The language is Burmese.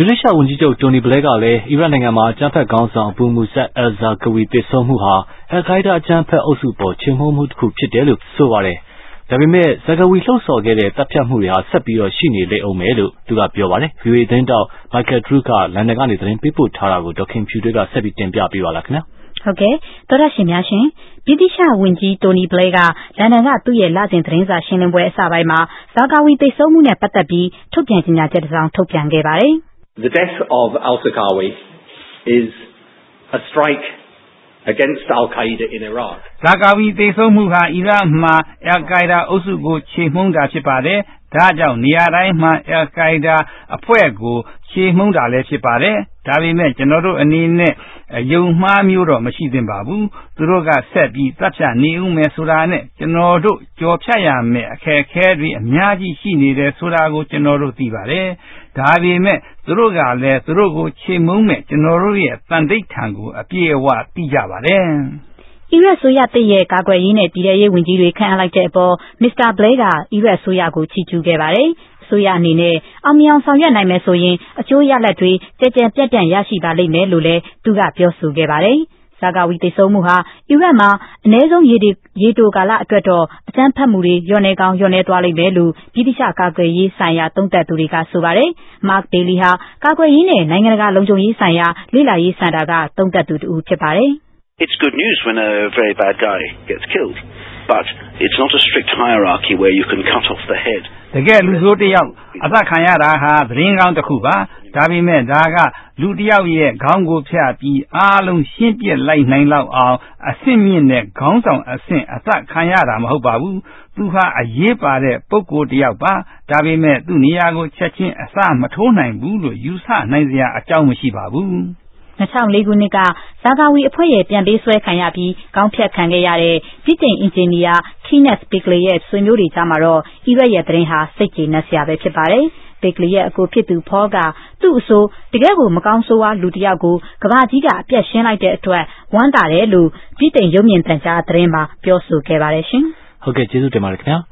ဗြိတိသျှဝန်ကြီးချုပ်တိုနီဘလဲကလည်းအီရတ်နိုင်ငံမှာအကြမ်းဖက်ခေါင်းဆောင်အဘူမူဆတ်အယ်ဇာဂဝီသေဆုံးမှုဟာအယ်ကိုင်းဒါးအကြမ်းဖက်အုပ်စုပေါ်ချေမှုန်းမှုတစ်ခုဖြစ်တယ်လို့ဆိုပါတယ်။ဒါပေမဲ့ဇာဂဝီလှုံ့ဆော်ခဲ့တဲ့တပ်ဖြတ်မှုတွေဟာဆက်ပြီးရှိနေလေအောင်မယ်လို့သူကပြောပါတယ်။ VOA သတင်းတောက်မိုက်ကယ်ဒရူးကလန်ဒန်ကနေသတင်းပေးပို့ထားတာကိုဒေါခင်ဖြူတွေကဆက်ပြီးတင်ပြပေးပါလားခင်ဗျာ။ဟုတ်ကဲ့သောရရှင်များရှင်ဗြိတိသျှဝန်ကြီးတိုနီဘလဲကလန်ဒန်ကသူ့ရဲ့လစဉ်သတင်းစာရှင်းလင်းပွဲအစပိုင်းမှာဇာဂဝီသေဆုံးမှုနဲ့ပတ်သက်ပြီးထုတ်ပြန်ကြေညာချက်တစ်စောင်ထုတ်ပြန်ခဲ့ပါတယ်။ The death of al-Zarqawi is a strike against al-Qaeda in Iraq. ဇာဂဝီသေဆုံးမှုဟာအီရတ်မှာအယ်ကိုင်းဒါအုပ်စုကိုချေမှုန်းတာဖြစ်ပါတယ်။ဒါကြောင့်နေရာတိုင်းမှာအယ်ကိုင်းဒါအဖွဲ့ကိုချေမှုန်းတာလည်းဖြစ်ပါတယ်။ဒါပေမဲ့ကျွန်တော်တို့အနေနဲ့ယုံမှားမျိုးတော့မရှိသင့်ပါဘူး။သူတို့ကဆက်ပြီးတပ်ဖြတ်နေဦးမယ်ဆိုတာနဲ့ကျွန်တော်တို့ကြော်ဖြတ်ရမယ်အခက်အခဲတွေအများကြီးရှိနေတယ်ဆိုတာကိုကျွန်တော်တို့သိပါတယ်။ဒါပေမဲ့သူတို့ကလည်းသူတို့ကိုချေမှုန်းမယ်ကျွန်တော်တို့ရဲ့တန်တိတ်ထံကိုအပြည့်အဝသိကြပါတယ်။အီရတ်ဆိုရတဲ့ရဲ့ကာကွယ်ရေးနဲ့ပြည်ထရေးဝန်ကြီးတွေခန့်အပ်လိုက်တဲ့အပေါ်မစ္စတာဘလဲကအီရတ်ဆိုရကိုချီးကျူးခဲ့ပါတယ်။ဆိုရအနေနဲ့အောင်မြင်အောင်ဆောင်ရွက်နိုင်မယ်ဆိုရင်အကျိုးရလဒ်တွေကြည်ကြံပြတ်ပြန့်ရရှိပါလိမ့်မယ်လို့လည်းသူကပြောဆိုခဲ့ပါတယ်။ဇာဂဝီသေဆုံးမှုဟာအီရတ်မှာအနည်းဆုံးရေတိုကာလအတွက်တော့အကြမ်းဖက်မှုတွေလျော့နေကောင်းလျော့နေသွားလိမ့်မယ်လို့ဗြိတိသျှကာကွယ်ရေးဆိုင်ရာသုံးသပ်သူတွေကဆိုပါတယ်။ Mark Daly ဟာကာကွယ်ရေးနဲ့နိုင်ငံတကာလုံခြုံရေးဆိုင်ရာလေ့လာရေးစင်တာကသုံးသပ်သူတူဖြစ်ပါတယ်။ It's good news when a very bad guy gets killed, but it's not a strict hierarchy where you can cut off the head. တကယ်လူဆိုးတစ်ယောက်အသက်ခံရတာဟာသတင်းကောင်းတစ်ခုပါဒါပေမဲ့ဒါကလူတစ်ယောက်ရဲ့ခေါင်းကိုဖြတ်ပြီးအားလုံးရှင်းပြလိုက်နိုင်လောက်အောင်အဆင့်မြင့်တဲ့ခေါင်းဆောင်အဆင့်အသက်ခံရတာမဟုတ်ပါဘူးသူဟာအရေးပါတဲ့ပုဂ္ဂိုလ်တစ်ယောက်ပါဒါပေမဲ့သူ့နေရာကိုချက်ချင်းအစမထိုးနိုင်ဘူးလို့ယူဆနိုင်စရာအကြောင်းမရှိပါဘူး 2004ခုနှစ်ကဇာဂဝီအဖွဲ့ရဲ့ပြန်ပေးဆွဲခံရပြီးခေါင်းဖြတ်ခံခဲ့ရတဲ့ဗြိတိန်အင်ဂျင်နီယာ Kenneth Bakley ရဲ့ဆွေမျိုးတွေကြားမှာတော့အီရတ်ရဲ့သတင်းဟာစိတ်ကျေနပ်စရာပဲဖြစ်ပါတယ်။ Bakley ရဲ့အကိုဖြစ်သူ Paul ကသူ့အဆိုတကယ်ကိုမကောင်းဆိုးဝါးလူတစ်ယောက်ကိုကမ္ဘာကြီးကအပြတ်ရှင်းလိုက်တဲ့အတွက်ဝမ်းသာတယ်လို့ဗြိတိန်ရုပ်မြင်သံကြားသတင်းမှာပြောဆိုခဲ့ပါတယ်ရှင်။ဟုတ်ကဲ့ကျေးဇူးတင်ပါတယ်ခင်ဗျာ။